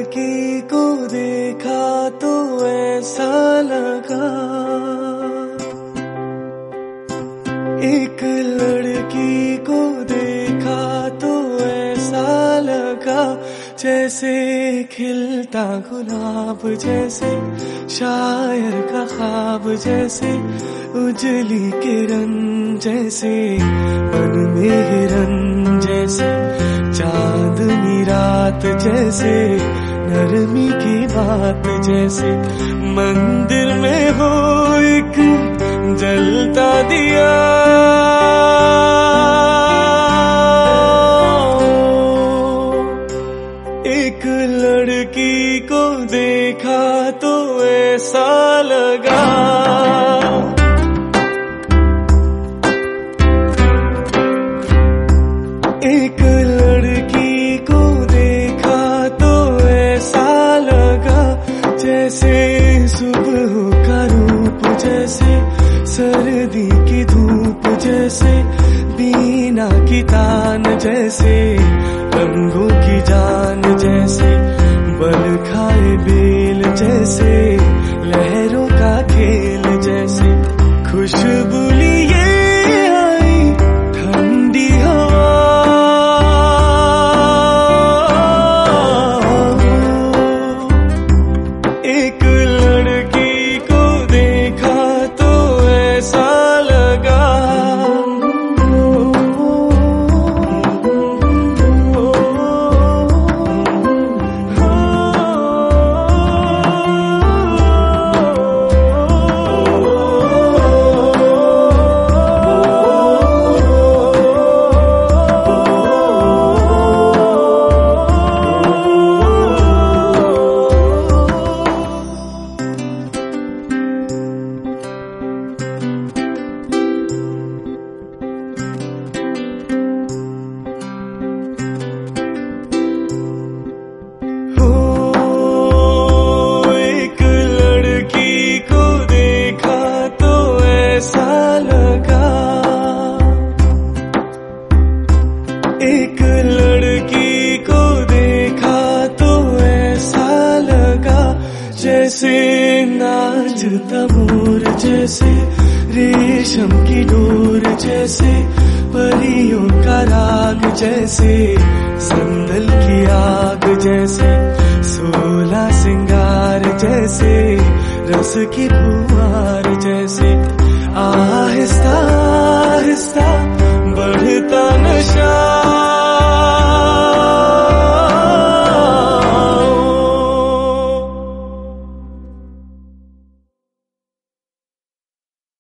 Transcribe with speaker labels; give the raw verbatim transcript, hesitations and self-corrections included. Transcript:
Speaker 1: लड़की को देखा तो ऐसा लगा, एक लड़की को देखा तो ऐसा लगा, जैसे खिलता गुलाब, जैसे शायर का ख्वाब, जैसे उजली किरण, जैसे मन में हिरन, जैसे चांदनी रात, जैसे नरमी की बात, जैसे मंदिर में हो एक जलता दिया। एक लड़की को देखा तो ऐसा लगा, एक लड़की को देखा तो ऐसा लगा, जैसे सुबह का रूप, जैसे सर्दी की धूप, जैसे बीना की तान, जैसे रंगों की जान, जैसे बल खाए बेल, जैसे लहरों का खेल, जैसे खुशबू लिए आई ठंडी हवा। एक लड़की को देखा तो ऐसा लगा, एक लड़की को देखा तो ऐसा लगा, जैसे नाचता मोर, जैसे रेशम की डोर, जैसे परियों का राग, जैसे संदल की आग, जैसे सोला सिंगार, जैसे रस की फुहार, जैसे आहिस्ता आहिस्ता बढ़ता नशा।